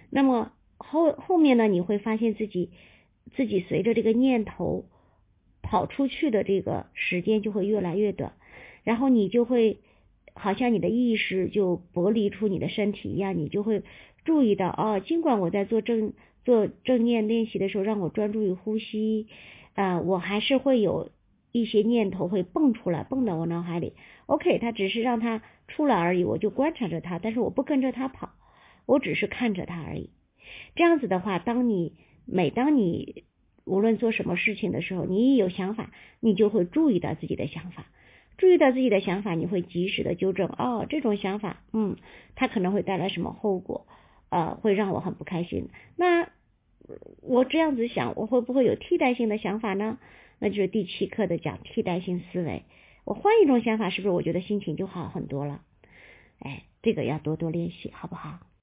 那么后面呢，你会发现自己随着这个念头跑出去的这个时间就会越来越短，然后你就会好像你的意识就剥离出你的身体一样，你就会注意到尽管我在做正念练习的时候让我专注于呼吸，我还是会有一些念头会蹦出来，蹦到我脑海里。OK， 它只是让它出来而已，我就观察着它，但是我不跟着它跑，我只是看着它而已。这样子的话，每当你无论做什么事情的时候，你一有想法，你就会注意到自己的想法，你会及时的纠正，这种想法，它可能会带来什么后果，会让我很不开心。那我这样子想，我会不会有替代性的想法呢？那就是第7课的讲替代性思维。我换一种想法，是不是我觉得心情就好很多了？这个要多多练习，好不好？